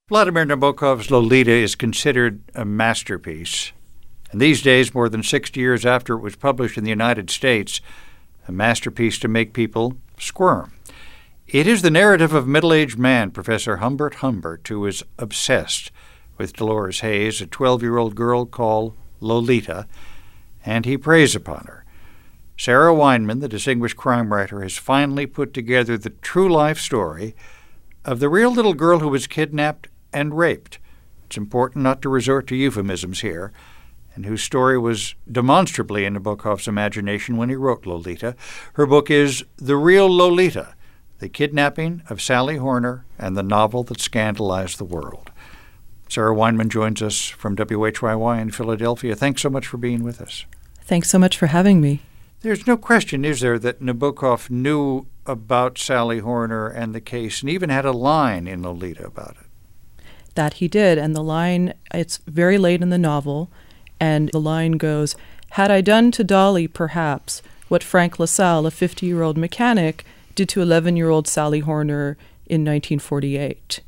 Vladimir Nabokov's Lolita is considered a masterpiece. And these days, more than 60 years after it was published in the United States, a masterpiece to make people squirm. It is the narrative of middle-aged man, Professor Humbert Humbert, who is obsessed with Dolores Haze, a 12-year-old girl called Lolita, and he preys upon her. Sarah Weinman, the distinguished crime writer, has finally put together the true-life story of the real little girl who was kidnapped and raped. It's important not to resort to euphemisms here, and whose story was demonstrably in Nabokov's imagination when he wrote Lolita. Her book is The Real Lolita, The Kidnapping of Sally Horner and the Novel That Scandalized the World. Sarah Weinman joins us from WHYY in Philadelphia. Thanks so much for being with us. Thanks so much for having me. There's no question, is there, that Nabokov knew about Sally Horner and the case and even had a line in Lolita about it. That he did, and the line, it's very late in the novel, and the line goes, "Had I done to Dolly, perhaps, what Frank LaSalle, a 50-year-old mechanic, did to 11-year-old Sally Horner in 1948.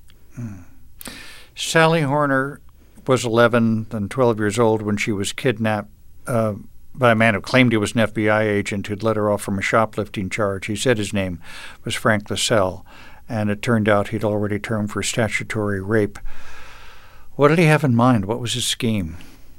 Sally Horner was 11 and 12 years old when she was kidnapped by a man who claimed he was an FBI agent who'd let her off from a shoplifting charge. He said his name was Frank LaSalle, and it turned out he'd already termed for statutory rape. What did he have in mind? What was his scheme?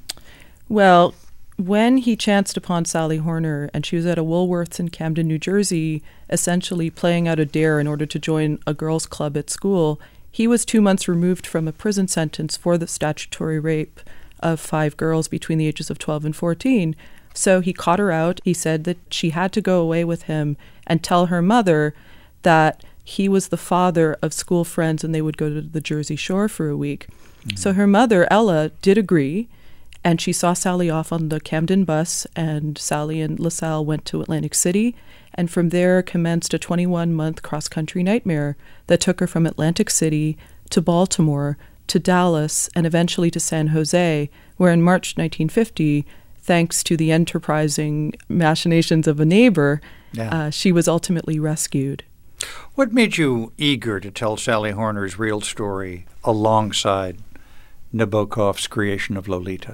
Well, when he chanced upon Sally Horner, and she was at a Woolworths in Camden, New Jersey, essentially playing out a dare in order to join a girls' club at school, he was 2 months removed from a prison sentence for the statutory rape of 5 girls between the ages of 12 and 14. So he caught her out. He said that she had to go away with him and tell her mother that he was the father of school friends and they would go to the Jersey Shore for a week. Mm-hmm. So her mother, Ella, did agree, and she saw Sally off on the Camden bus, and Sally and LaSalle went to Atlantic City, and from there commenced a 21-month cross-country nightmare that took her from Atlantic City to Baltimore to Dallas and eventually to San Jose, where in March 1950, thanks to the enterprising machinations of a neighbor, she was ultimately rescued. What made you eager to tell Sally Horner's real story alongside Nabokov's creation of Lolita?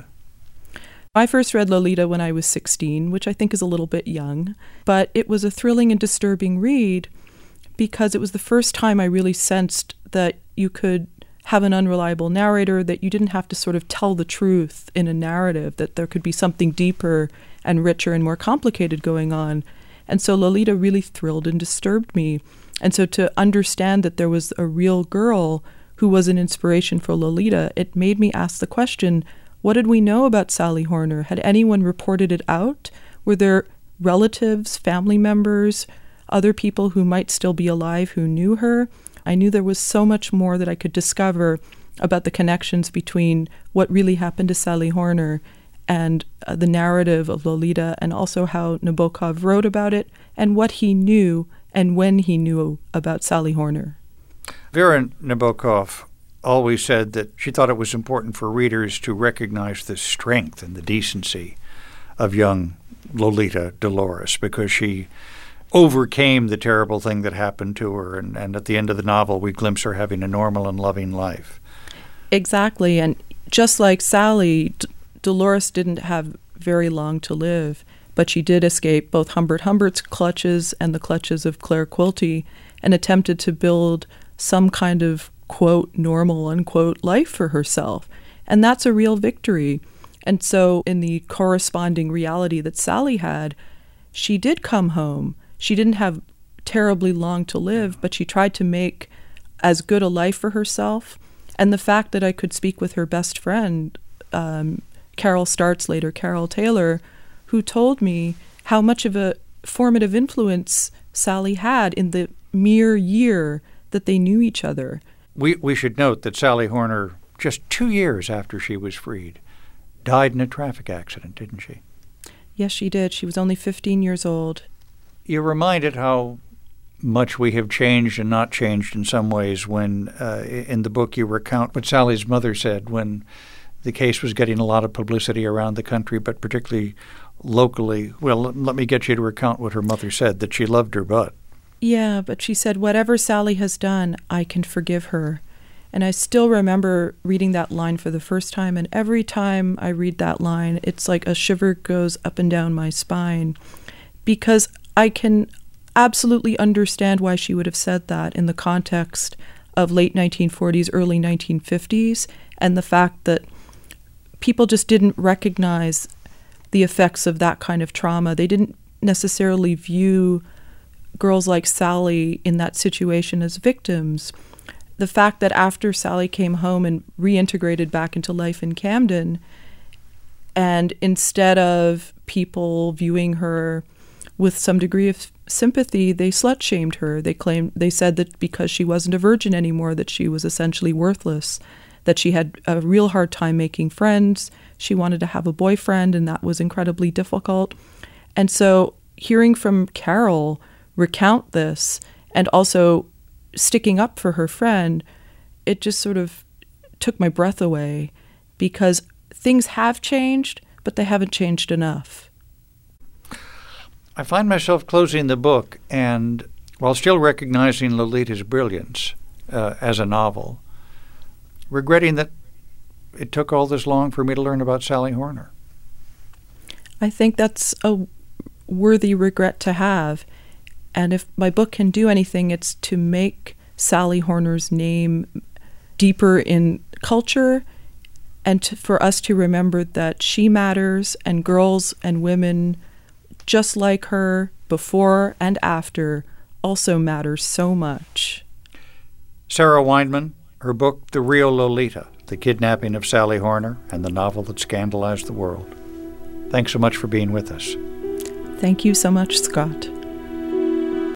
I first read Lolita when I was 16, which I think is a little bit young, but it was a thrilling and disturbing read because it was the first time I really sensed that you could have an unreliable narrator, that you didn't have to sort of tell the truth in a narrative, that there could be something deeper and richer and more complicated going on. And so Lolita really thrilled and disturbed me. And so to understand that there was a real girl who was an inspiration for Lolita, it made me ask the question, what did we know about Sally Horner? Had anyone reported it out? Were there relatives, family members, other people who might still be alive who knew her? I knew there was so much more that I could discover about the connections between what really happened to Sally Horner and the narrative of Lolita, and also how Nabokov wrote about it and what he knew and when he knew about Sally Horner. Vera Nabokov always said that she thought it was important for readers to recognize the strength and the decency of young Lolita Dolores, because she overcame the terrible thing that happened to her, and at the end of the novel we glimpse her having a normal and loving life. Exactly, and just like Sally, Dolores didn't have very long to live, but she did escape both Humbert Humbert's clutches and the clutches of Claire Quilty, and attempted to build some kind of, quote, normal, unquote, life for herself. And that's a real victory. And so in the corresponding reality that Sally had, she did come home. She didn't have terribly long to live, but she tried to make as good a life for herself. And the fact that I could speak with her best friend, Carol Startz, later Carol Taylor, who told me how much of a formative influence Sally had in the mere year that they knew each other. We should note that Sally Horner, just 2 years after she was freed, died in a traffic accident, didn't she? Yes, she did. She was only 15 years old. You're reminded how much we have changed and not changed in some ways when, in the book, you recount what Sally's mother said when the case was getting a lot of publicity around the country, but particularly locally. Well, let me get you to recount what her mother said, that she loved her butt. Yeah, but she said, whatever Sally has done, I can forgive her. And I still remember reading that line for the first time, and every time I read that line, it's like a shiver goes up and down my spine, because I can absolutely understand why she would have said that in the context of late 1940s, early 1950s, and the fact that people just didn't recognize the effects of that kind of trauma. They didn't necessarily view girls like Sally in that situation as victims. The fact that after Sally came home and reintegrated back into life in Camden, and instead of people viewing her with some degree of sympathy, they slut-shamed her. They said that because she wasn't a virgin anymore, that she was essentially worthless, that she had a real hard time making friends. She wanted to have a boyfriend, and that was incredibly difficult. And so hearing from Carol recount this, and also sticking up for her friend, it just sort of took my breath away, because things have changed, but they haven't changed enough. I find myself closing the book, and while still recognizing Lolita's brilliance as a novel, regretting that it took all this long for me to learn about Sally Horner. I think that's a worthy regret to have. And if my book can do anything, it's to make Sally Horner's name deeper in culture, and for us to remember that she matters, and girls and women just like her, before and after, also matter so much. Sarah Weinman, her book, The Real Lolita, The Kidnapping of Sally Horner, and the novel that scandalized the world. Thanks so much for being with us. Thank you so much, Scott.